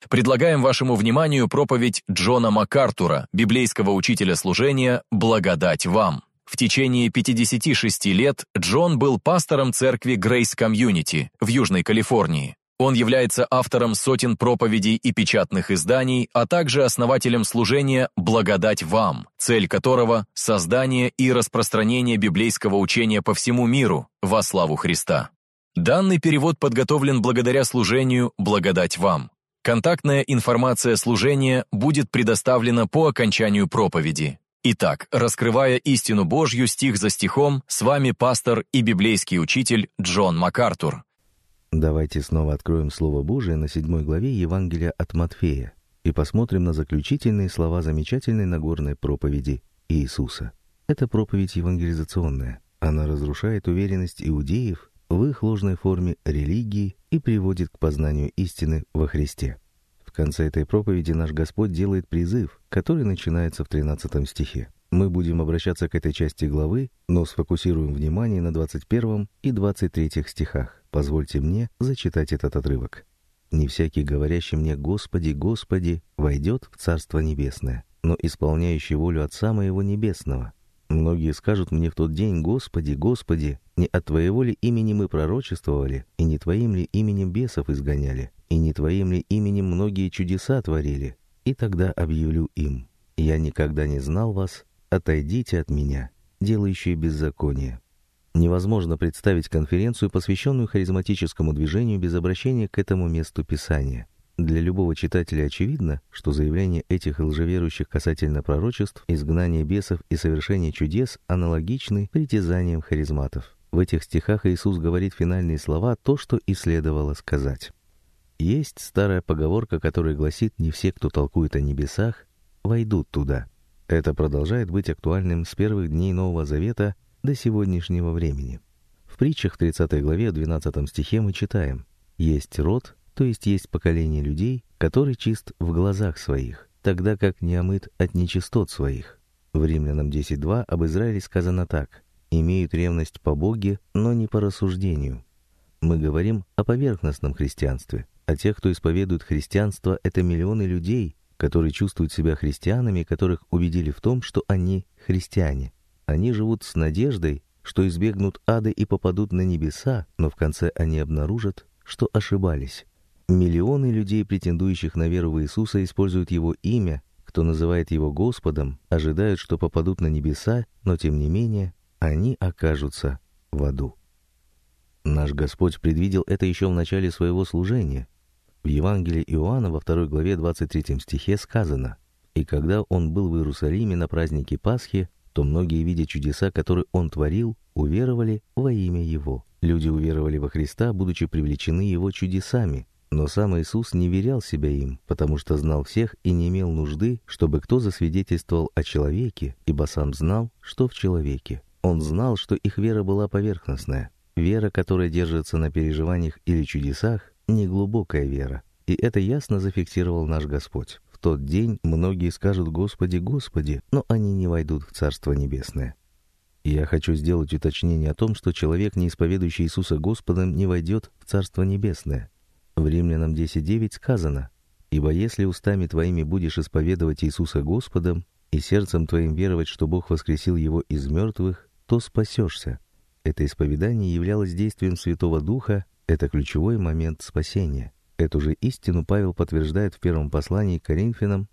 Предлагаем вашему вниманию проповедь Джона МакАртура, библейского учителя служения «Благодать вам». В течение 56 лет Джон был пастором церкви Grace Community в Южной Калифорнии. Он является автором сотен проповедей и печатных изданий, а также основателем служения «Благодать вам», цель которого – создание и распространение библейского учения по всему миру во славу Христа. Данный перевод подготовлен благодаря служению «Благодать вам». Контактная информация служения будет предоставлена по окончанию проповеди. Итак, раскрывая истину Божью стих за стихом, с вами пастор и библейский учитель Джон МакАртур. Давайте снова откроем Слово Божие на 7 главе Евангелия от Матфея и посмотрим на заключительные слова замечательной Нагорной проповеди Иисуса. Это проповедь евангелизационная. Она разрушает уверенность иудеев в их ложной форме религии и приводит к познанию истины во Христе. В конце этой проповеди наш Господь делает призыв, который начинается в 13 стихе. Мы будем обращаться к этой части главы, но сфокусируем внимание на 21 и 23 стихах. Позвольте мне зачитать этот отрывок. «Не всякий, говорящий мне «Господи, Господи», войдет в Царство Небесное, но исполняющий волю Отца Моего Небесного. Многие скажут мне в тот день: Господи, Господи, не от Твоего ли имени мы пророчествовали, и не Твоим ли именем бесов изгоняли, и не Твоим ли именем многие чудеса творили? И тогда объявлю им: я никогда не знал вас, отойдите от меня, делающие беззаконие». Невозможно представить конференцию, посвященную харизматическому движению, без обращения к этому месту Писания. Для любого читателя очевидно, что заявления этих лжеверующих касательно пророчеств, изгнания бесов и совершения чудес аналогичны притязаниям харизматов. В этих стихах Иисус говорит финальные слова, то, что и следовало сказать. Есть старая поговорка, которая гласит: «Не все, кто толкует о небесах, войдут туда». Это продолжает быть актуальным с первых дней Нового Завета до сегодняшнего времени. В притчах 30 главе 12 стихе мы читаем: «Есть род, то есть поколение людей, который чист в глазах своих, тогда как не омыт от нечистот своих». В Римлянам 10:2 об Израиле сказано так: «Имеют ревность по Боге, но не по рассуждению». Мы говорим о поверхностном христианстве, а тех, кто исповедует христианство, это миллионы людей, которые чувствуют себя христианами, которых убедили в том, что они христиане. Они живут с надеждой, что избегнут ада и попадут на небеса, но в конце они обнаружат, что ошибались. Миллионы людей, претендующих на веру в Иисуса, используют Его имя, кто называет Его Господом, ожидают, что попадут на небеса, но тем не менее они окажутся в аду. Наш Господь предвидел это еще в начале своего служения. В Евангелии Иоанна во 2 главе 23 стихе сказано: «И когда Он был в Иерусалиме на празднике Пасхи, то многие, видя чудеса, которые Он творил, уверовали во имя Его». Люди уверовали во Христа, будучи привлечены Его чудесами. Но сам Иисус не верял себя им, потому что знал всех и не имел нужды, чтобы кто засвидетельствовал о человеке, ибо сам знал, что в человеке. Он знал, что их вера была поверхностная. Вера, которая держится на переживаниях или чудесах, не глубокая вера. И это ясно зафиксировал наш Господь. В тот день многие скажут: «Господи, Господи», но они не войдут в Царство Небесное. И я хочу сделать уточнение о том, что человек, не исповедующий Иисуса Господом, не войдет в Царство Небесное. В Римлянам 10:9 сказано: «Ибо если устами твоими будешь исповедовать Иисуса Господом и сердцем твоим веровать, что Бог воскресил Его из мертвых, то спасешься». Это исповедание являлось действием Святого Духа, это ключевой момент спасения. Эту же истину Павел подтверждает в первом послании к Коринфянам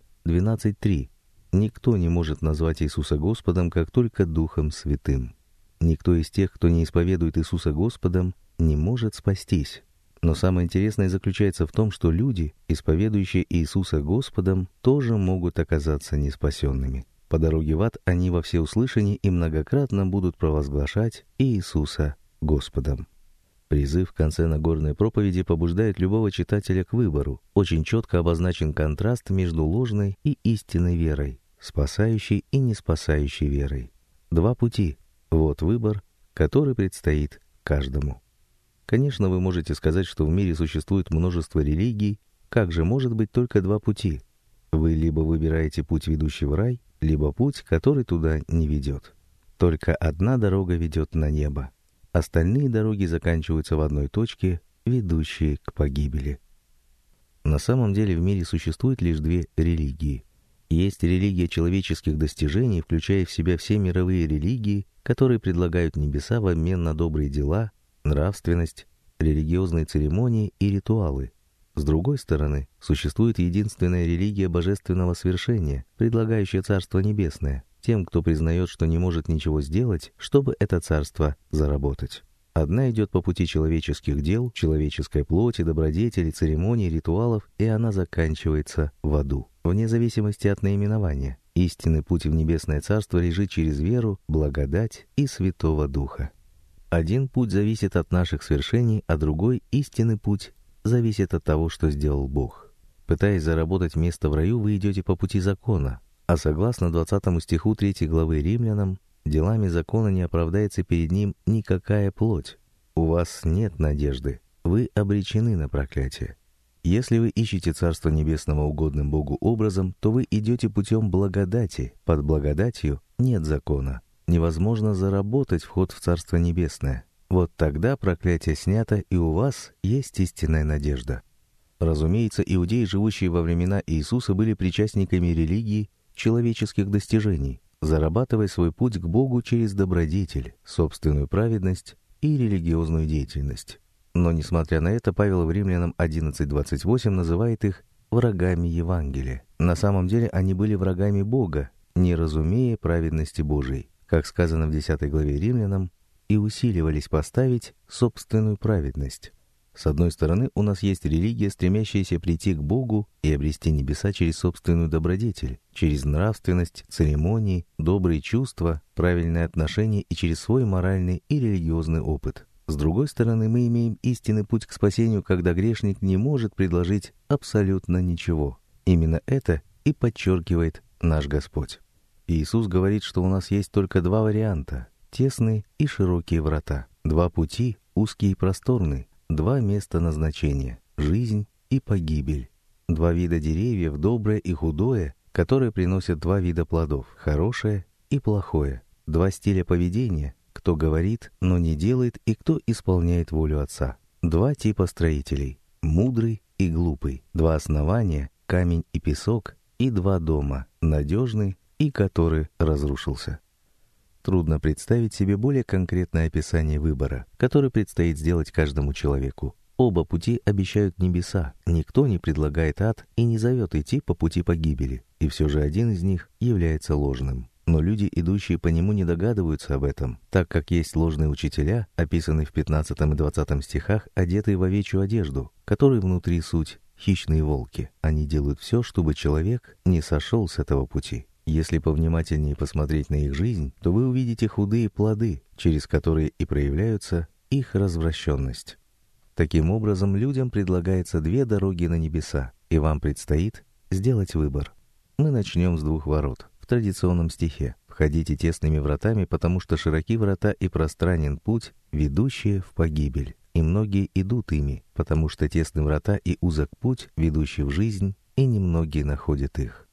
12:3. «Никто не может назвать Иисуса Господом, как только Духом Святым». Никто из тех, кто не исповедует Иисуса Господом, не может спастись. Но самое интересное заключается в том, что люди, исповедующие Иисуса Господом, тоже могут оказаться неспасенными. По дороге в ад они во всеуслышание и многократно будут провозглашать Иисуса Господом. Призыв в конце Нагорной проповеди побуждает любого читателя к выбору. Очень четко обозначен контраст между ложной и истинной верой, спасающей и не спасающей верой. Два пути. Вот выбор, который предстоит каждому. Конечно, вы можете сказать, что в мире существует множество религий. Как же может быть только два пути? Вы либо выбираете путь, ведущий в рай, либо путь, который туда не ведет. Только одна дорога ведет на небо. Остальные дороги заканчиваются в одной точке, ведущей к погибели. На самом деле в мире существует лишь две религии. Есть религия человеческих достижений, включая в себя все мировые религии, которые предлагают небеса в обмен на добрые дела, нравственность, религиозные церемонии и ритуалы. С другой стороны, существует единственная религия божественного свершения, предлагающая Царство Небесное, тем, кто признает, что не может ничего сделать, чтобы это царство заработать. Одна идет по пути человеческих дел, человеческой плоти, добродетелей, церемоний, ритуалов, и она заканчивается в аду. Вне зависимости от наименования, истинный путь в Небесное Царство лежит через веру, благодать и Святого Духа. Один путь зависит от наших свершений, а другой, истинный путь, зависит от того, что сделал Бог. Пытаясь заработать место в раю, вы идете по пути закона, а согласно 20 стиху 3 главы Римлянам, делами закона не оправдается перед ним никакая плоть. У вас нет надежды, вы обречены на проклятие. Если вы ищете Царство Небесного угодным Богу образом, то вы идете путем благодати. Под благодатью нет закона. Невозможно заработать вход в Царство Небесное. Вот тогда проклятие снято, и у вас есть истинная надежда. Разумеется, иудеи, живущие во времена Иисуса, были причастниками религии человеческих достижений, зарабатывая свой путь к Богу через добродетель, собственную праведность и религиозную деятельность. Но, несмотря на это, Павел в Римлянам 11:28 называет их врагами Евангелия. На самом деле они были врагами Бога, не разумея праведности Божией, как сказано в 10 главе Римлянам, и усиливались поставить собственную праведность. С одной стороны, у нас есть религия, стремящаяся прийти к Богу и обрести небеса через собственную добродетель, через нравственность, церемонии, добрые чувства, правильные отношения и через свой моральный и религиозный опыт. С другой стороны, мы имеем истинный путь к спасению, когда грешник не может предложить абсолютно ничего. Именно это и подчеркивает наш Господь. Иисус говорит, что у нас есть только два варианта – тесные и широкие врата, два пути, узкие и просторные, два места назначения – жизнь и погибель, два вида деревьев, доброе и худое, которые приносят два вида плодов – хорошее и плохое, два стиля поведения – кто говорит, но не делает, и кто исполняет волю Отца, два типа строителей – мудрый и глупый, два основания – камень и песок, и два дома – надежный и который разрушился. Трудно представить себе более конкретное описание выбора, который предстоит сделать каждому человеку. Оба пути обещают небеса, никто не предлагает ад и не зовет идти по пути погибели, и все же один из них является ложным. Но люди, идущие по нему, не догадываются об этом, так как есть ложные учителя, описанные в 15 и 20 стихах, одетые в овечью одежду, которые внутри суть хищные волки. Они делают все, чтобы человек не сошел с этого пути. Если повнимательнее посмотреть на их жизнь, то вы увидите худые плоды, через которые и проявляются их развращенность. Таким образом, людям предлагается две дороги на небеса, и вам предстоит сделать выбор. Мы начнем с двух ворот. В традиционном стихе: «Входите тесными вратами, потому что широки врата и пространен путь, ведущие в погибель, и многие идут ими, потому что тесны врата и узок путь, ведущий в жизнь, и немногие находят их».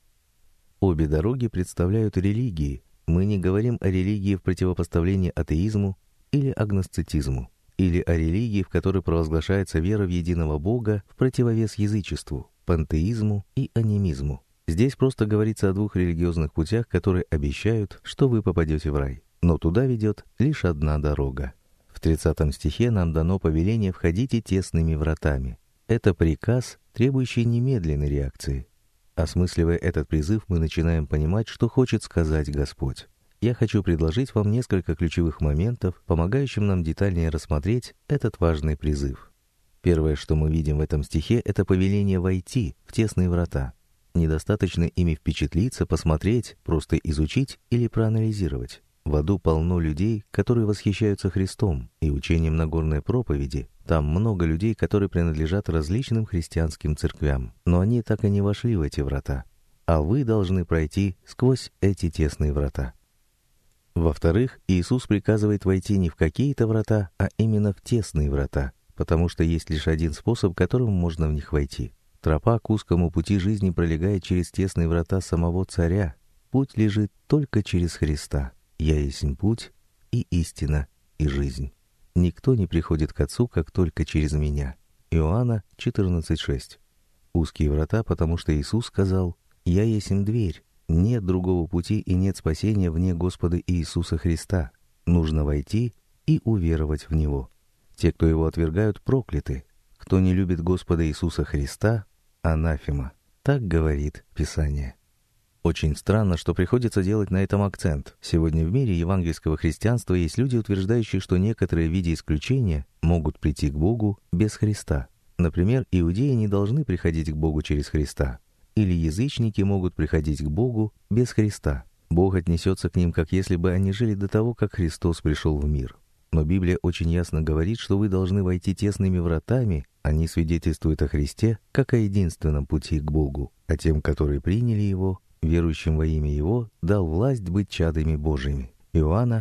Обе дороги представляют религии. Мы не говорим о религии в противопоставлении атеизму или агностицизму, или о религии, в которой провозглашается вера в единого Бога в противовес язычеству, пантеизму и анимизму. Здесь просто говорится о двух религиозных путях, которые обещают, что вы попадете в рай. Но туда ведет лишь одна дорога. В 30 стихе нам дано повеление «входите тесными вратами». Это приказ, требующий немедленной реакции. Осмысливая этот призыв, мы начинаем понимать, что хочет сказать Господь. Я хочу предложить вам несколько ключевых моментов, помогающих нам детальнее рассмотреть этот важный призыв. Первое, что мы видим в этом стихе, это повеление войти в тесные врата. Недостаточно ими впечатлиться, посмотреть, просто изучить или проанализировать. В аду полно людей, которые восхищаются Христом и учением Нагорной проповеди. Там много людей, которые принадлежат различным христианским церквям, но они так и не вошли в эти врата. А вы должны пройти сквозь эти тесные врата. Во-вторых, Иисус приказывает войти не в какие-то врата, а именно в тесные врата, потому что есть лишь один способ, которым можно в них войти. Тропа к узкому пути жизни пролегает через тесные врата самого Царя. Путь лежит только через Христа. «Я есть путь и истина и жизнь. Никто не приходит к Отцу, как только через Меня». Иоанна 14:6. Узкие врата, потому что Иисус сказал: «Я есмь дверь, нет другого пути и нет спасения вне Господа Иисуса Христа. Нужно войти и уверовать в Него. Те, кто Его отвергают, прокляты. Кто не любит Господа Иисуса Христа, анафема». Так говорит Писание. Очень странно, что приходится делать на этом акцент. Сегодня в мире евангельского христианства есть люди, утверждающие, что некоторые в виде исключения могут прийти к Богу без Христа. Например, иудеи не должны приходить к Богу через Христа. Или язычники могут приходить к Богу без Христа. Бог отнесется к ним, как если бы они жили до того, как Христос пришел в мир. Но Библия очень ясно говорит, что вы должны войти тесными вратами. Они свидетельствуют о Христе как о единственном пути к Богу. А тем, которые приняли Его, верующим во имя Его, дал власть быть чадами Божьими. Иоанна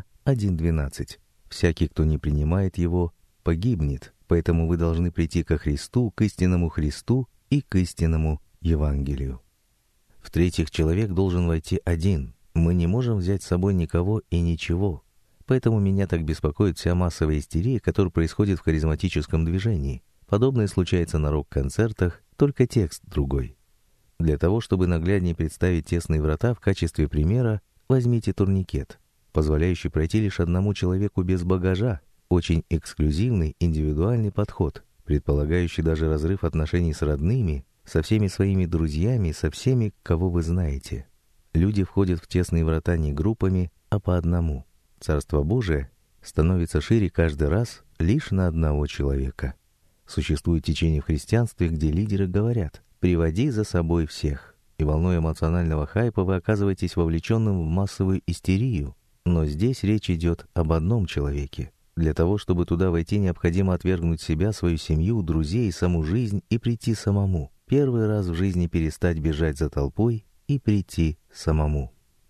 1:12. Всякий, кто не принимает Его, погибнет. Поэтому вы должны прийти ко Христу, к истинному Христу и к истинному Евангелию. В-третьих, человек должен войти один. Мы не можем взять с собой никого и ничего. Поэтому меня так беспокоит вся массовая истерия, которая происходит в харизматическом движении. Подобное случается на рок-концертах, только текст другой. Для того, чтобы нагляднее представить тесные врата в качестве примера, возьмите турникет, позволяющий пройти лишь одному человеку без багажа. Очень эксклюзивный, индивидуальный подход, предполагающий даже разрыв отношений с родными, со всеми своими друзьями, со всеми, кого вы знаете. Люди входят в тесные врата не группами, а по одному. Царство Божие становится шире каждый раз лишь на одного человека. Существует течение в христианстве, где лидеры говорят: «Приводи за собой всех». И волной эмоционального хайпа вы оказываетесь вовлеченным в массовую истерию. Но здесь речь идет об одном человеке. Для того, чтобы туда войти, необходимо отвергнуть себя, свою семью, друзей, саму жизнь и прийти самому. Первый раз в жизни перестать бежать за толпой и прийти самому.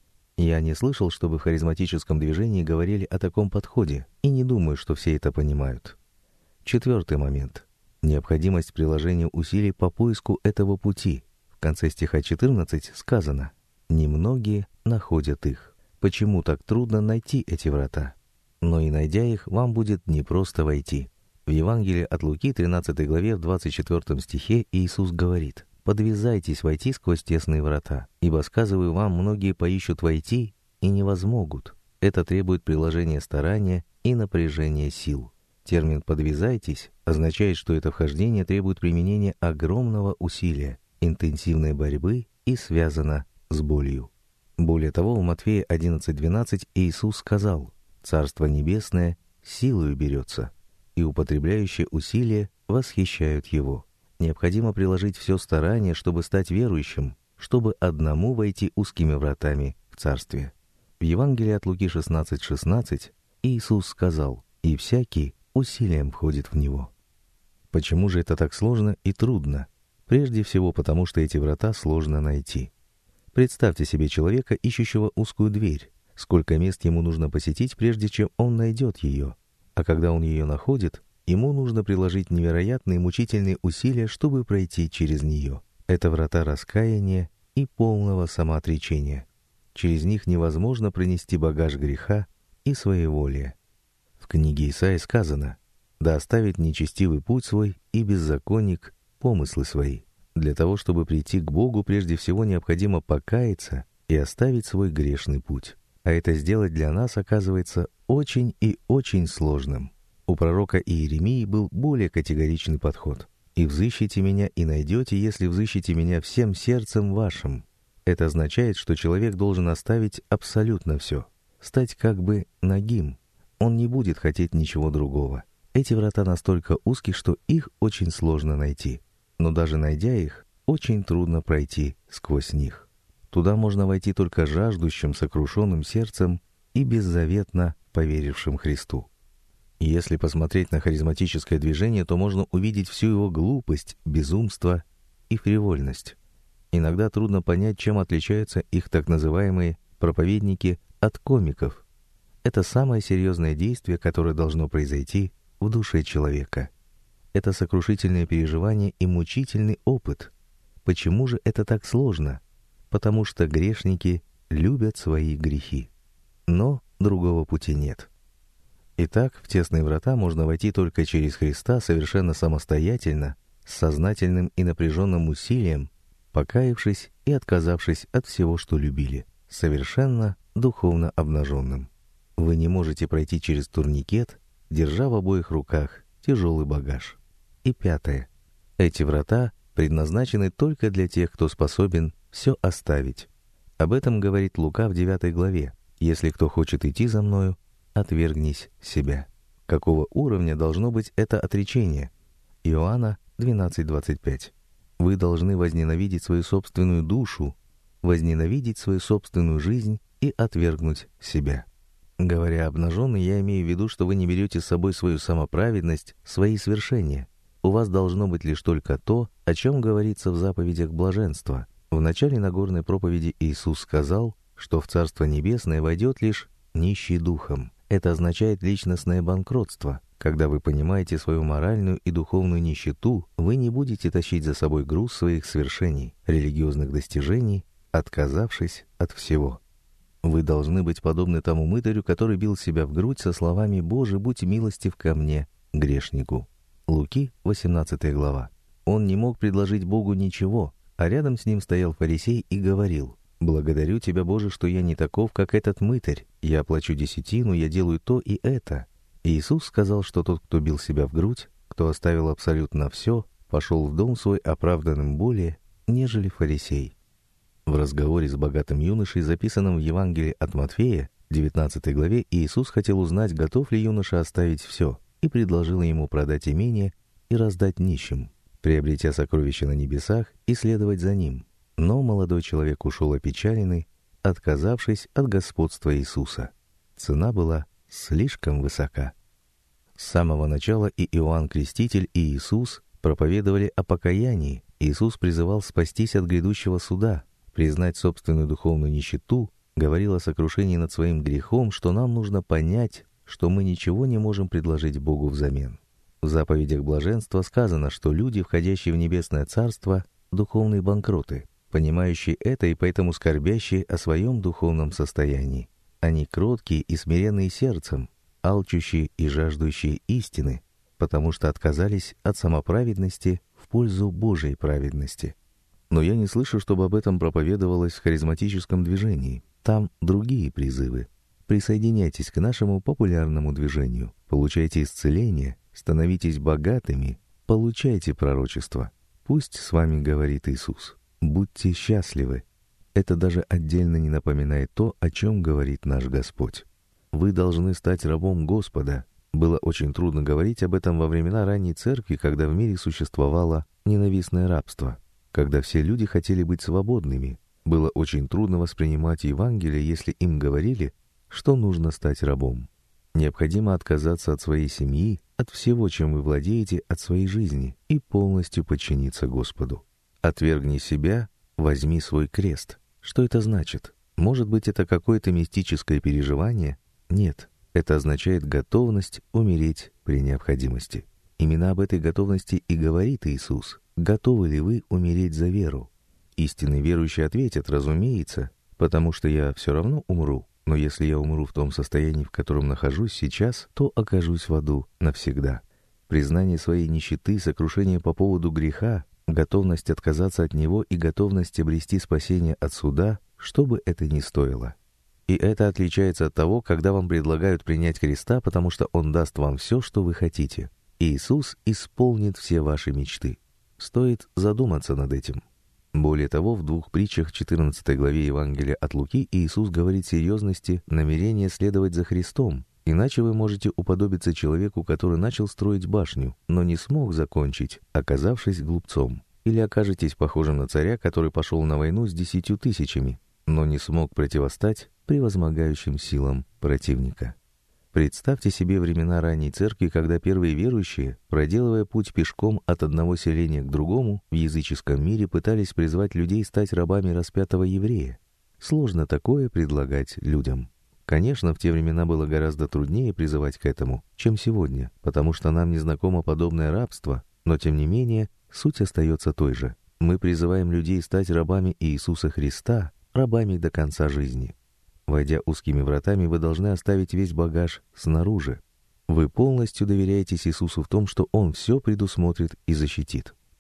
Я не слышал, чтобы в харизматическом движении говорили о таком подходе, и не думаю, что все это понимают. Четвертый момент. Необходимость приложения усилий по поиску этого пути. В конце стиха 14 сказано: «Немногие находят их». Почему так трудно найти эти врата? Но и найдя их, вам будет непросто войти. В Евангелии от Луки, 13 главе, в 24 стихе Иисус говорит: «Подвязайтесь войти сквозь тесные врата, ибо, сказываю вам, многие поищут войти и не возмогут». Это требует приложения старания и напряжения сил. Термин «подвязайтесь» означает, что это вхождение требует применения огромного усилия, интенсивной борьбы и связано с болью. Более того, в Матфея 11:12 Иисус сказал: «Царство небесное силою берется, и употребляющие усилия восхищают его». Необходимо приложить все старание, чтобы стать верующим, чтобы одному войти узкими вратами в Царствие. В Евангелии от Луки 16:16 Иисус сказал: «И всякий усилием входит в него». Почему же это так сложно и трудно? Прежде всего потому, что эти врата сложно найти. Представьте себе человека, ищущего узкую дверь. Сколько мест ему нужно посетить, прежде чем он найдет ее. А когда он ее находит, ему нужно приложить невероятные мучительные усилия, чтобы пройти через нее. Это врата раскаяния и полного самоотречения. Через них невозможно пронести багаж греха и своеволия. В книге Исаии сказано: «Да оставит нечестивый путь свой и беззаконник помыслы свои». Для того, чтобы прийти к Богу, прежде всего необходимо покаяться и оставить свой грешный путь. А это сделать для нас оказывается очень и очень сложным. У пророка Иеремии был более категоричный подход. «И взыщите меня, и найдете, если взыщите меня всем сердцем вашим». Это означает, что человек должен оставить абсолютно все, стать как бы нагим. Он не будет хотеть ничего другого. Эти врата настолько узки, что их очень сложно найти. Но даже найдя их, очень трудно пройти сквозь них. Туда можно войти только жаждущим, сокрушенным сердцем и беззаветно поверившим Христу. И если посмотреть на харизматическое движение, то можно увидеть всю его глупость, безумство и фривольность. Иногда трудно понять, чем отличаются их так называемые проповедники от комиков. Это самое серьезное действие, которое должно произойти в душе человека. Это сокрушительное переживание и мучительный опыт. Почему же это так сложно? Потому что грешники любят свои грехи. Но другого пути нет. Итак, в тесные врата можно войти только через Христа совершенно самостоятельно, с сознательным и напряженным усилием, покаявшись и отказавшись от всего, что любили, совершенно духовно обнаженным. Вы не можете пройти через турникет, держа в обоих руках тяжелый багаж. И 5. Эти врата предназначены только для тех, кто способен все оставить. Об этом говорит Лука в 9 главе. «Если кто хочет идти за мною, отвергнись себя». Какого уровня должно быть это отречение? Иоанна 12:25. Вы должны возненавидеть свою собственную душу, возненавидеть свою собственную жизнь и отвергнуть себя. Говоря обнаженно, я имею в виду, что вы не берете с собой свою самоправедность, свои свершения. У вас должно быть лишь только то, о чем говорится в заповедях блаженства. В начале Нагорной проповеди Иисус сказал, что в Царство Небесное войдет лишь нищий духом. Это означает личностное банкротство. Когда вы понимаете свою моральную и духовную нищету, вы не будете тащить за собой груз своих свершений, религиозных достижений, отказавшись от всего. Вы должны быть подобны тому мытарю, который бил себя в грудь со словами «Боже, будь милостив ко мне, грешнику». Луки, 18 глава. Он не мог предложить Богу ничего, а рядом с ним стоял фарисей и говорил: «Благодарю тебя, Боже, что я не таков, как этот мытарь. Я плачу десятину, я делаю то и это». И Иисус сказал, что тот, кто бил себя в грудь, кто оставил абсолютно все, пошел в дом свой оправданным более, нежели фарисей. В разговоре с богатым юношей, записанном в Евангелии от Матфея, 19 главе, Иисус хотел узнать, готов ли юноша оставить все, и предложил ему продать имение и раздать нищим, приобретя сокровища на небесах и следовать за ним. Но молодой человек ушел опечаленный, отказавшись от господства Иисуса. Цена была слишком высока. С самого начала и Иоанн Креститель, и Иисус проповедовали о покаянии. Иисус призывал спастись от грядущего суда, признать собственную духовную нищету, говорил о сокрушении над своим грехом, что нам нужно понять, что мы ничего не можем предложить Богу взамен. В заповедях блаженства сказано, что люди, входящие в небесное царство, духовные банкроты, понимающие это и поэтому скорбящие о своем духовном состоянии. Они кроткие и смиренные сердцем, алчущие и жаждущие истины, потому что отказались от самоправедности в пользу Божьей праведности. Но я не слышу, чтобы об этом проповедовалось в харизматическом движении. Там другие призывы. Присоединяйтесь к нашему популярному движению, получайте исцеление, становитесь богатыми, получайте пророчество. Пусть с вами говорит Иисус. Будьте счастливы. Это даже отдельно не напоминает то, о чем говорит наш Господь. Вы должны стать рабом Господа. Было очень трудно говорить об этом во времена ранней церкви, когда в мире существовало ненавистное рабство, когда все люди хотели быть свободными. Было очень трудно воспринимать Евангелие, если им говорили, что нужно стать рабом. Необходимо отказаться от своей семьи, от всего, чем вы владеете, от своей жизни, и полностью подчиниться Господу. Отвергни себя, возьми свой крест. Что это значит? Может быть, это какое-то мистическое переживание? Нет, это означает готовность умереть при необходимости. Именно об этой готовности и говорит Иисус. Готовы ли вы умереть за веру? Истинные верующие ответят: разумеется, потому что я все равно умру. Но если я умру в том состоянии, в котором нахожусь сейчас, то окажусь в аду навсегда. Признание своей нищеты, сокрушение по поводу греха, готовность отказаться от него и готовность обрести спасение от суда, что бы это ни стоило. И это отличается от того, когда вам предлагают принять Христа, потому что Он даст вам все, что вы хотите. Иисус исполнит все ваши мечты. Стоит задуматься над этим. Более того, в 2 притчах 14 главе Евангелия от Луки Иисус говорит серьезности намерения следовать за Христом, иначе вы можете уподобиться человеку, который начал строить башню, но не смог закончить, оказавшись глупцом. Или окажетесь похожим на царя, который пошел на войну с 10 000, но не смог противостать превозмогающим силам противника. Представьте себе времена ранней церкви, когда первые верующие, проделывая путь пешком от одного селения к другому, в языческом мире пытались призвать людей стать рабами распятого еврея. Сложно такое предлагать людям. Конечно, в те времена было гораздо труднее призывать к этому, чем сегодня, потому что нам не знакомо подобное рабство, но тем не менее суть остается той же. Мы призываем людей стать рабами Иисуса Христа, рабами до конца жизни. Войдя узкими вратами, вы должны оставить весь багаж снаружи. Вы полностью доверяетесь Иисусу в том, что Он все предусмотрит и защитит.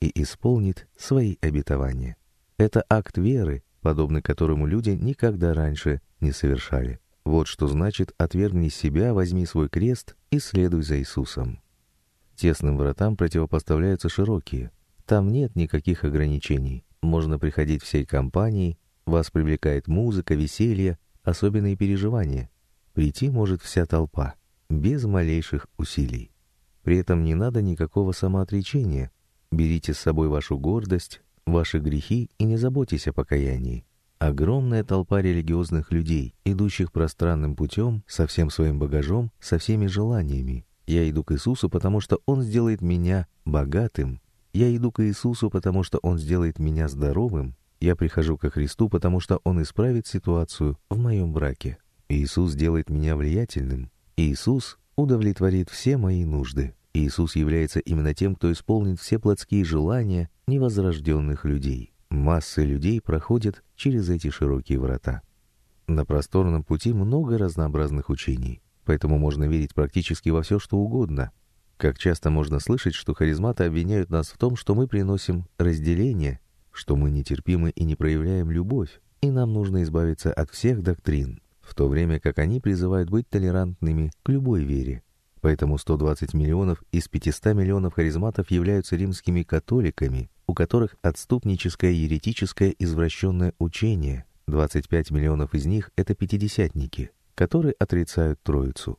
и исполнит свои обетования. Это акт веры, подобный которому люди никогда раньше не совершали. Вот что значит «отвергни себя, возьми свой крест и следуй за Иисусом». Тесным вратам противопоставляются широкие. Там нет никаких ограничений. Можно приходить всей компанией, вас привлекает музыка, веселье, особенные переживания. Прийти может вся толпа, без малейших усилий. При этом не надо никакого самоотречения. Берите с собой вашу гордость, ваши грехи и не заботьтесь о покаянии. Огромная толпа религиозных людей, идущих пространным путем, со всем своим багажом, со всеми желаниями. Я иду к Иисусу, потому что Он сделает меня богатым. Я иду к Иисусу, потому что Он сделает меня здоровым. Я прихожу ко Христу, потому что Он исправит ситуацию в моем браке. Иисус делает меня влиятельным. Иисус удовлетворит все мои нужды. Иисус является именно тем, кто исполнит все плотские желания невозрожденных людей. Массы людей проходят через эти широкие врата. На просторном пути много разнообразных учений, поэтому можно верить практически во все, что угодно. Как часто можно слышать, что харизматы обвиняют нас в том, что мы приносим разделение, что мы нетерпимы и не проявляем любовь, и нам нужно избавиться от всех доктрин, в то время как они призывают быть толерантными к любой вере. Поэтому 120 миллионов из 500 миллионов харизматов являются римскими католиками, у которых отступническое, еретическое, извращенное учение. 25 миллионов из них — это пятидесятники, которые отрицают Троицу.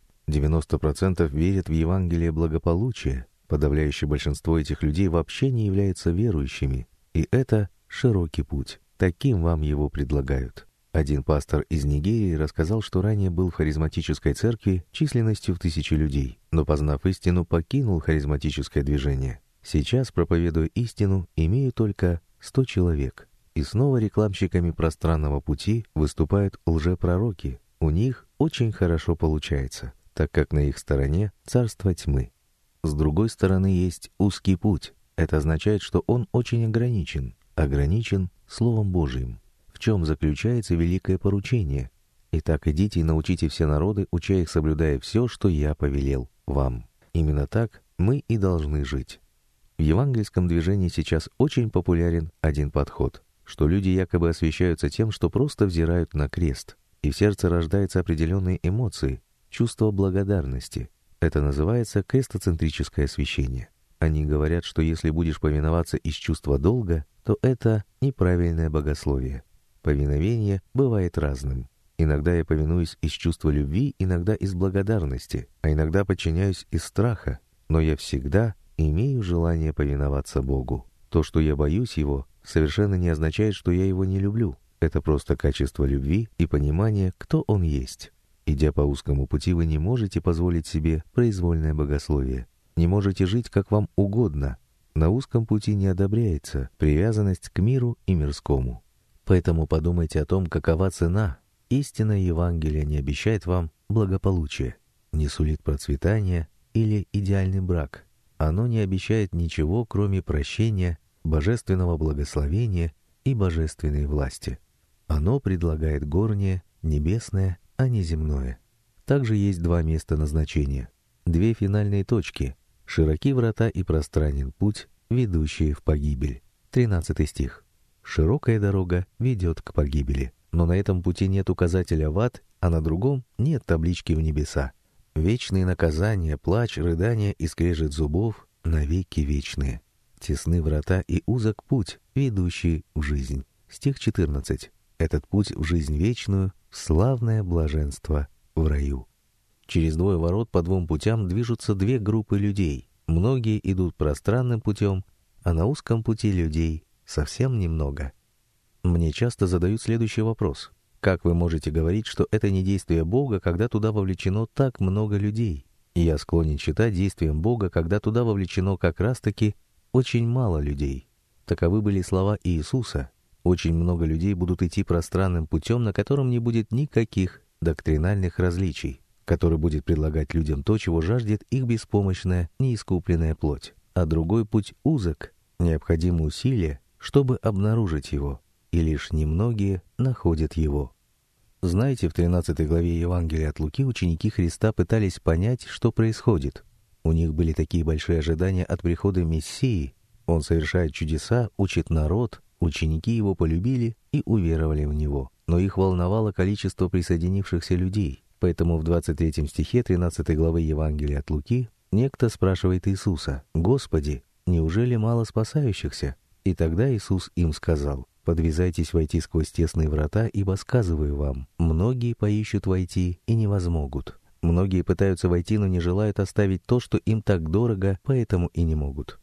90% верят в Евангелие благополучия. Подавляющее большинство этих людей вообще не являются верующими. И это широкий путь. Таким вам его предлагают. Один пастор из Нигерии рассказал, что ранее был в харизматической церкви численностью в 1000 людей, но, познав истину, покинул харизматическое движение. Сейчас, проповедуя истину, имею только 100 человек. И снова рекламщиками пространного пути выступают лжепророки. У них очень хорошо получается, так как на их стороне царство тьмы. С другой стороны есть узкий путь. Это означает, что он очень ограничен. Ограничен Словом Божиим. В чем заключается великое поручение? Итак, идите и научите все народы, уча их, соблюдая все, что я повелел вам. Именно так мы и должны жить. В евангельском движении сейчас очень популярен один подход, что люди якобы освящаются тем, что просто взирают на крест, и в сердце рождаются определенные эмоции, чувство благодарности. Это называется крестоцентрическое освящение. Они говорят, что если будешь повиноваться из чувства долга, то это неправильное богословие. Повиновение бывает разным. Иногда я повинуюсь из чувства любви, иногда из благодарности, а иногда подчиняюсь из страха, но я всегда имею желание повиноваться Богу. То, что я боюсь Его, совершенно не означает, что я Его не люблю. Это просто качество любви и понимание, кто Он есть. Идя по узкому пути, вы не можете позволить себе произвольное богословие. Не можете жить, как вам угодно. На узком пути не одобряется привязанность к миру и мирскому. Поэтому подумайте о том, какова цена. Истинное Евангелие не обещает вам благополучия, не сулит процветания или идеальный брак. Оно не обещает ничего, кроме прощения, божественного благословения и божественной власти. Оно предлагает горнее, небесное, а не земное. Также есть 2 места назначения, 2 финальные точки, широки врата и пространен путь, ведущие в погибель. 13 стих. Широкая дорога ведет к погибели, но на этом пути нет указателя в ад, а на другом нет таблички в небеса. Вечные наказания, плач, рыдания и скрежет зубов навеки вечные. Тесны врата и узок путь, ведущий в жизнь. Стих 14. Этот путь в жизнь вечную, в славное блаженство в раю. Через 2 ворот по 2 путям движутся 2 группы людей. Многие идут пространным путем, а на узком пути людей совсем немного. Мне часто задают следующий вопрос. Как вы можете говорить, что это не действие Бога, когда туда вовлечено так много людей? И я склонен считать действием Бога, когда туда вовлечено как раз-таки очень мало людей. Таковы были слова Иисуса. Очень много людей будут идти пространным путем, на котором не будет никаких доктринальных различий, который будет предлагать людям то, чего жаждет их беспомощная, неискупленная плоть. А другой путь узок, необходимы усилия, чтобы обнаружить его, и лишь немногие находят его. Знаете, в 13 главе Евангелия от Луки ученики Христа пытались понять, что происходит. У них были такие большие ожидания от прихода Мессии, Он совершает чудеса, учит народ, ученики его полюбили и уверовали в него. Но их волновало количество присоединившихся людей. Поэтому в 23 стихе 13 главы Евангелия от Луки некто спрашивает Иисуса: «Господи, неужели мало спасающихся?» И тогда Иисус им сказал: «Подвязайтесь войти сквозь тесные врата, ибо сказываю вам, многие поищут войти и не возмогут. Многие пытаются войти, но не желают оставить то, что им так дорого, поэтому и не могут».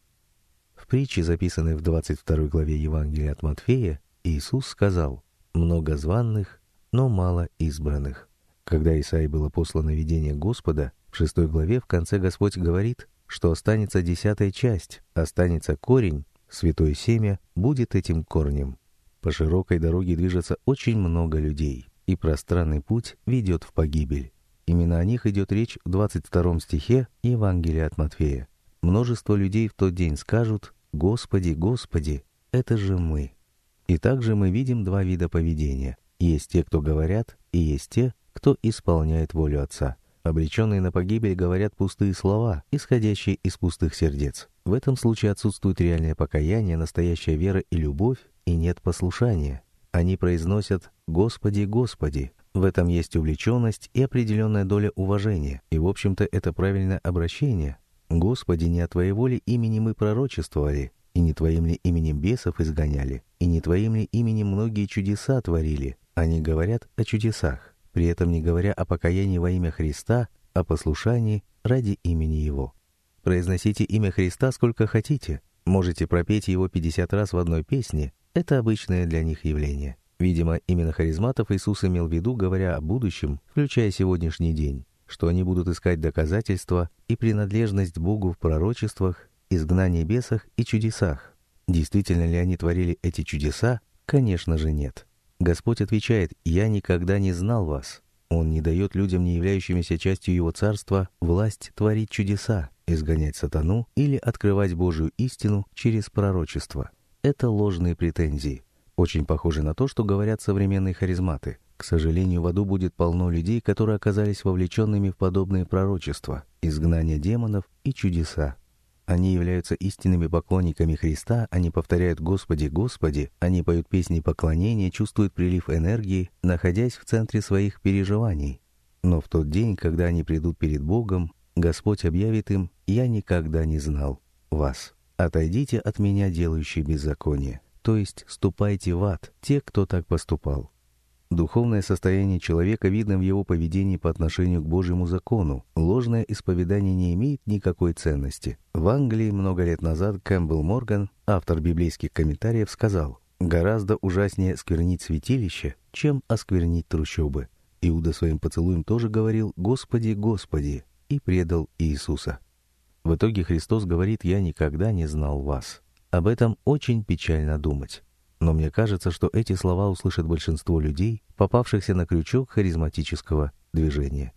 В притче, записанной в 22 главе Евангелия от Матфея, Иисус сказал: «Много званных, но мало избранных». Когда Исаии было послано видение Господа, в 6 главе в конце Господь говорит, что останется 10-я часть, останется корень, святое семя будет этим корнем. По широкой дороге движется очень много людей, и пространный путь ведет в погибель. Именно о них идет речь в 22 стихе Евангелия от Матфея. Множество людей в тот день скажут: «Господи, Господи, это же мы». И также мы видим два вида поведения. Есть те, кто говорят, и есть те, кто исполняет волю Отца. Обреченные на погибель говорят пустые слова, исходящие из пустых сердец. В этом случае отсутствует реальное покаяние, настоящая вера и любовь, и нет послушания. Они произносят «Господи, Господи». В этом есть увлеченность и определенная доля уважения. И, в общем-то, это правильное обращение. «Господи, не от Твоей воли имени мы пророчествовали, и не Твоим ли именем бесов изгоняли, и не Твоим ли именем многие чудеса творили». Они говорят о чудесах, при этом не говоря о покаянии во имя Христа, о послушании ради имени Его. Произносите имя Христа сколько хотите, можете пропеть его 50 раз в одной песне, это обычное для них явление. Видимо, именно харизматов Иисус имел в виду, говоря о будущем, включая сегодняшний день, что они будут искать доказательства и принадлежность Богу в пророчествах, изгнании бесах и чудесах. Действительно ли они творили эти чудеса? Конечно же нет. Господь отвечает: «Я никогда не знал вас». Он не дает людям, не являющимся частью Его Царства, власть творить чудеса, изгонять сатану или открывать Божию истину через пророчество. Это ложные претензии, очень похожи на то, что говорят современные харизматы. К сожалению, в аду будет полно людей, которые оказались вовлеченными в подобные пророчества, изгнание демонов и чудеса. Они являются истинными поклонниками Христа, они повторяют «Господи, Господи», они поют песни поклонения, чувствуют прилив энергии, находясь в центре своих переживаний. Но в тот день, когда они придут перед Богом, Господь объявит им: «Я никогда не знал вас. Отойдите от меня, делающие беззаконие». То есть ступайте в ад, те, кто так поступал. Духовное состояние человека видно в его поведении по отношению к Божьему закону. Ложное исповедание не имеет никакой ценности. В Англии много лет назад Кэмпбелл Морган, автор библейских комментариев, сказал: «Гораздо ужаснее сквернить святилище, чем осквернить трущобы». Иуда своим поцелуем тоже говорил «Господи, Господи» и предал Иисуса. В итоге Христос говорит: «Я никогда не знал вас». Об этом очень печально думать. Но мне кажется, что эти слова услышат большинство людей, попавшихся на крючок харизматического движения.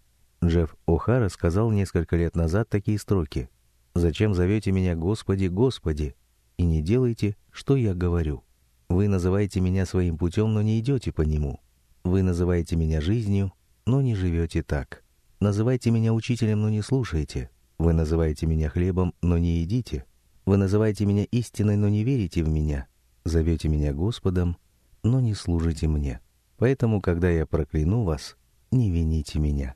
Джефф О'Хара сказал несколько лет назад такие строки: «Зачем зовете меня Господи, Господи, и не делаете, что я говорю? Вы называете меня своим путем, но не идете по нему. Вы называете меня жизнью, но не живете так. Называете меня учителем, но не слушаете. Вы называете меня хлебом, но не едите. Вы называете меня истиной, но не верите в меня. Зовете меня Господом, но не служите мне. Поэтому, когда я прокляну вас, не вините меня».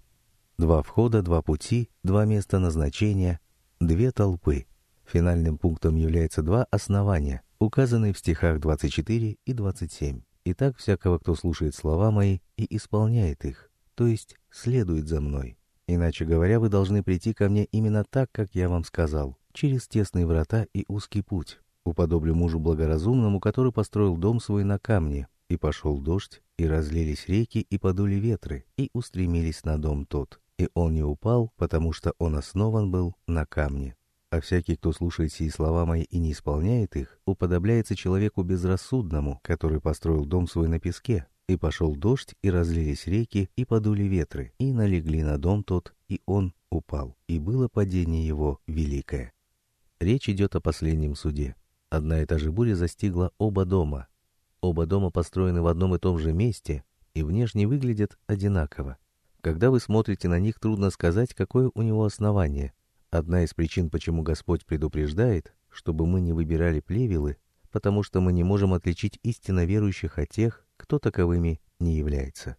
2 входа, 2 пути, 2 места назначения, 2 толпы. Финальным пунктом является 2 основания, указанные в стихах 24 и 27. «Итак, всякого, кто слушает слова мои и исполняет их, то есть следует за мной. Иначе говоря, вы должны прийти ко мне именно так, как я вам сказал, через тесные врата и узкий путь. Уподоблю мужу благоразумному, который построил дом свой на камне, и пошел дождь, и разлились реки, и подули ветры, и устремились на дом тот. И он не упал, потому что он основан был на камне. А всякий, кто слушает сии слова мои и не исполняет их, уподобляется человеку безрассудному, который построил дом свой на песке. И пошел дождь, и разлились реки, и подули ветры, и налегли на дом тот, и он упал. И было падение его великое». Речь идет о последнем суде. Одна и та же буря застигла оба дома. Оба дома построены в одном и том же месте и внешне выглядят одинаково. Когда вы смотрите на них, трудно сказать, какое у него основание. Одна из причин, почему Господь предупреждает, чтобы мы не выбирали плевелы, потому что мы не можем отличить истинно верующих от тех, кто таковыми не является.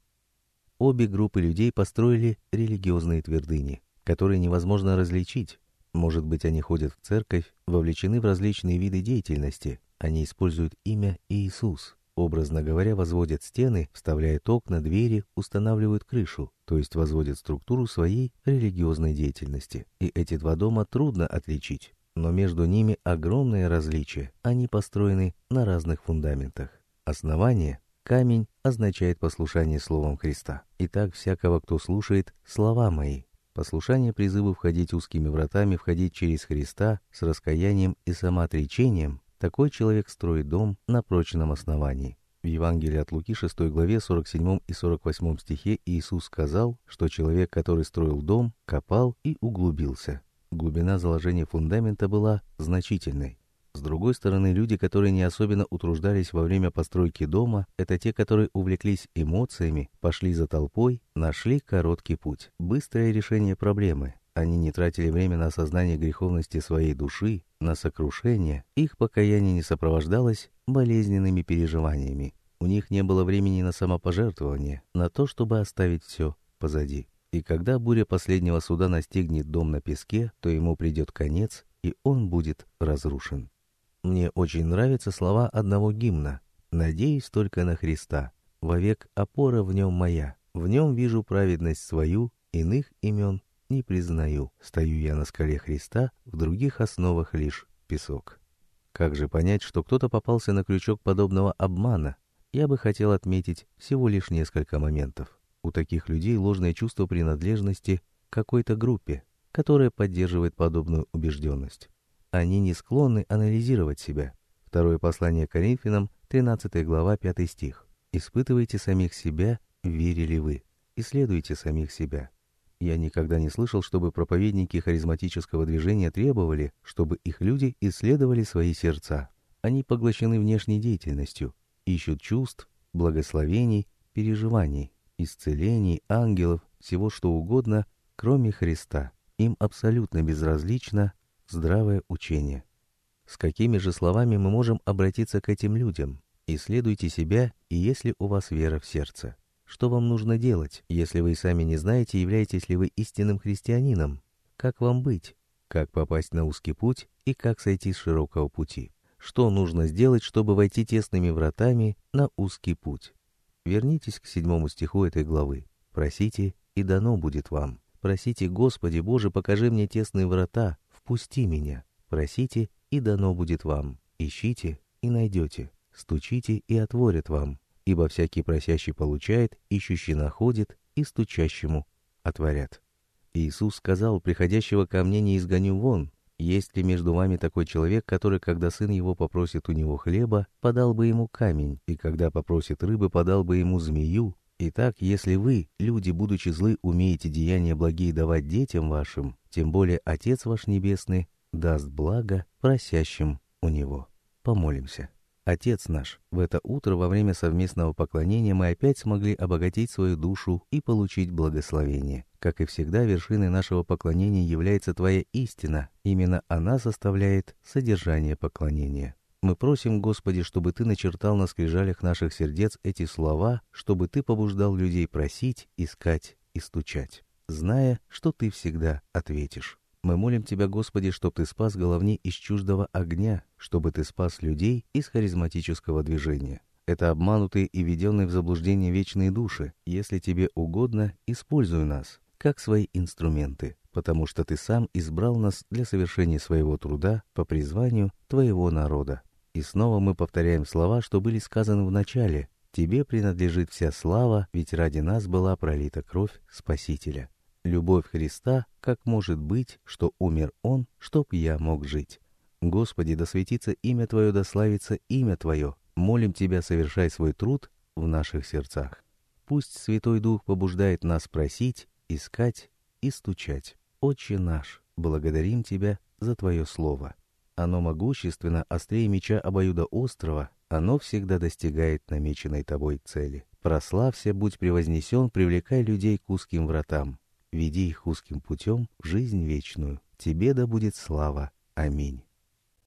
Обе группы людей построили религиозные твердыни, которые невозможно различить. Может быть, они ходят в церковь, вовлечены в различные виды деятельности, они используют имя Иисус, образно говоря, возводят стены, вставляют окна, двери, устанавливают крышу, то есть возводят структуру своей религиозной деятельности. И эти два дома трудно отличить, но между ними огромное различие, они построены на разных фундаментах. Основание — камень означает послушание словам Христа. Итак, всякого, кто слушает слова мои. Послушание призыву входить узкими вратами, входить через Христа с раскаянием и самоотречением, такой человек строит дом на прочном основании. В Евангелии от Луки 6 главе 47 и 48 стихе Иисус сказал, что человек, который строил дом, копал и углубился. Глубина заложения фундамента была значительной. С другой стороны, люди, которые не особенно утруждались во время постройки дома, это те, которые увлеклись эмоциями, пошли за толпой, нашли короткий путь, быстрое решение проблемы. Они не тратили время на осознание греховности своей души, на сокрушение, их покаяние не сопровождалось болезненными переживаниями. У них не было времени на самопожертвование, на то, чтобы оставить все позади. И когда буря последнего суда настигнет дом на песке, то ему придет конец, и он будет разрушен. Мне очень нравятся слова одного гимна: «Надеюсь только на Христа, вовек опора в нем моя, в нем вижу праведность свою, иных имен не признаю. Стою я на скале Христа, в других основах лишь песок». Как же понять, что кто-то попался на крючок подобного обмана? Я бы хотел отметить всего лишь несколько моментов. У таких людей ложное чувство принадлежности к какой-то группе, которая поддерживает подобную убежденность. Они не склонны анализировать себя. Второе послание Коринфянам, 13 глава, 5 стих. «Испытывайте самих себя, верили вы. Исследуйте самих себя». Я никогда не слышал, чтобы проповедники харизматического движения требовали, чтобы их люди исследовали свои сердца. Они поглощены внешней деятельностью, ищут чувств, благословений, переживаний, исцелений, ангелов, всего что угодно, кроме Христа. Им абсолютно безразлично здравое учение. С какими же словами мы можем обратиться к этим людям? Исследуйте себя, и если у вас вера в сердце. Что вам нужно делать, если вы сами не знаете, являетесь ли вы истинным христианином? Как вам быть? Как попасть на узкий путь и как сойти с широкого пути? Что нужно сделать, чтобы войти тесными вратами на узкий путь? Вернитесь к 7 стиху этой главы. «Просите, и дано будет вам. Просите: Господи Боже, покажи мне тесные врата, впусти меня. Просите, и дано будет вам. Ищите, и найдете. Стучите, и отворят вам. Ибо всякий просящий получает, ищущий находит, и стучащему отворят». Иисус сказал: «Приходящего ко мне не изгоню вон». Есть ли между вами такой человек, который, когда сын его попросит у него хлеба, подал бы ему камень, и когда попросит рыбы, подал бы ему змею? Итак, если вы, люди, будучи злы, умеете деяния благие давать детям вашим, тем более Отец ваш Небесный даст благо просящим у Него. Помолимся. Отец наш, в это утро во время совместного поклонения мы опять смогли обогатить свою душу и получить благословение. Как и всегда, вершиной нашего поклонения является Твоя истина. Именно она составляет содержание поклонения. Мы просим, Господи, чтобы Ты начертал на скрижалях наших сердец эти слова, чтобы Ты побуждал людей просить, искать и стучать, зная, что Ты всегда ответишь. Мы молим Тебя, Господи, чтобы Ты спас головни из чуждого огня, чтобы Ты спас людей из харизматического движения. Это обманутые и введенные в заблуждение вечные души. Если Тебе угодно, используй нас, как свои инструменты, потому что Ты сам избрал нас для совершения своего труда по призванию Твоего народа. И снова мы повторяем слова, что были сказаны в начале. Тебе принадлежит вся слава, ведь ради нас была пролита кровь Спасителя. Любовь Христа, как может быть, что умер Он, чтоб я мог жить. Господи, да светится имя Твое, да славится имя Твое. Молим Тебя, совершай свой труд в наших сердцах. Пусть Святой Дух побуждает нас просить, искать и стучать. Отче наш, благодарим Тебя за Твое Слово. Оно могущественно, острее меча обоюдоострого, оно всегда достигает намеченной Тобой цели. Прославься, будь превознесен, привлекай людей к узким вратам. Веди их узким путем в жизнь вечную. Тебе да будет слава. Аминь.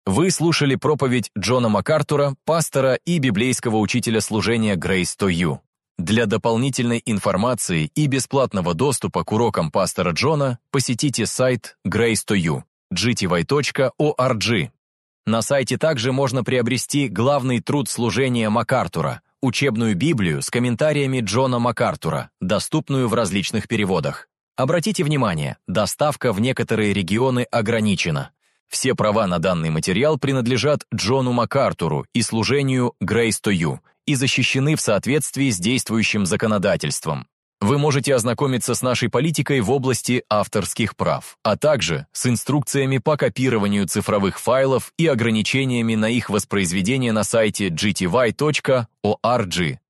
Вы слушали проповедь Джона МакАртура, пастора и библейского учителя служения Grace to You. Для дополнительной информации и бесплатного доступа к урокам пастора Джона посетите сайт Grace to You, gty.org. На сайте также можно приобрести главный труд служения МакАртура, учебную Библию с комментариями Джона МакАртура, доступную в различных переводах. Обратите внимание, доставка в некоторые регионы ограничена. Все права на данный материал принадлежат Джону МакАртуру и служению Grace to You и защищены в соответствии с действующим законодательством. Вы можете ознакомиться с нашей политикой в области авторских прав, а также с инструкциями по копированию цифровых файлов и ограничениями на их воспроизведение на сайте gty.org.